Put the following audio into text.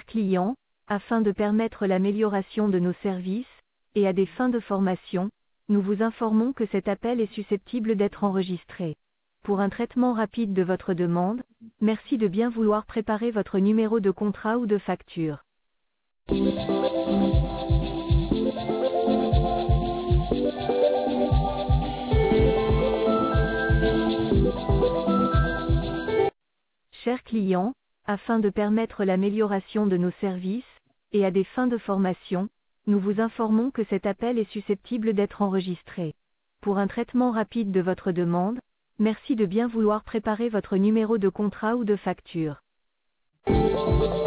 clients, afin de permettre l'amélioration de nos services, et à des fins de formation, nous vous informons que cet appel est susceptible d'être enregistré. Pour un traitement rapide de votre demande, merci de bien vouloir préparer votre numéro de contrat ou de facture. Chers clients, afin de permettre l'amélioration de nos services, et à des fins de formation, nous vous informons que cet appel est susceptible d'être enregistré. Pour un traitement rapide de votre demande, merci de bien vouloir préparer votre numéro de contrat ou de facture.